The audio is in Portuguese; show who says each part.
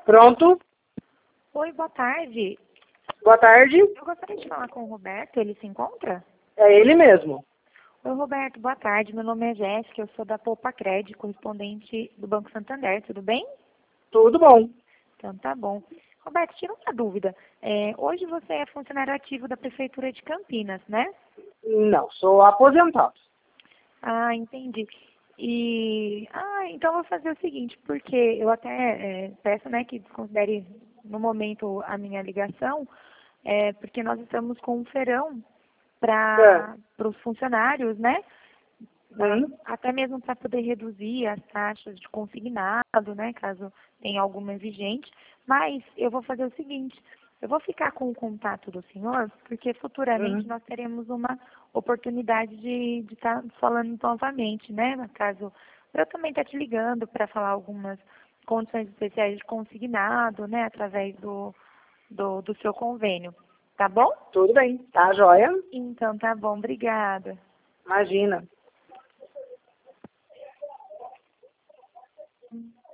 Speaker 1: Pronto.
Speaker 2: Oi, boa tarde.
Speaker 1: Boa tarde.
Speaker 2: Eu gostaria de falar com o Roberto, ele se encontra?
Speaker 1: É ele mesmo.
Speaker 2: Oi, Roberto, boa tarde. Meu nome é Jéssica, eu sou da Poupa Cred, correspondente do Banco Santander, tudo bem?
Speaker 1: Tudo bom.
Speaker 2: Então tá bom. Roberto, tira uma dúvida. Hoje você é funcionário ativo da Prefeitura de Campinas, né?
Speaker 1: Não, sou aposentado.
Speaker 2: Ah, entendi. Então eu vou fazer o seguinte, porque eu até peço, né, que considere no momento a minha ligação, porque nós estamos com um feirão
Speaker 1: É.
Speaker 2: para os funcionários, né?
Speaker 1: Hum.
Speaker 2: Até mesmo para poder reduzir as taxas de consignado, né, caso tenha alguma vigente. Mas eu vou fazer o seguinte, eu vou ficar com o contato do senhor, porque futuramente
Speaker 1: Uhum.
Speaker 2: nós teremos uma oportunidade de estar falando novamente, né? Caso eu também estar te ligando para falar algumas condições especiais de consignado, né, através do seu convênio. Tá bom?
Speaker 1: Tudo bem. Tá, joia?
Speaker 2: Então tá bom, obrigada.
Speaker 1: Imagina.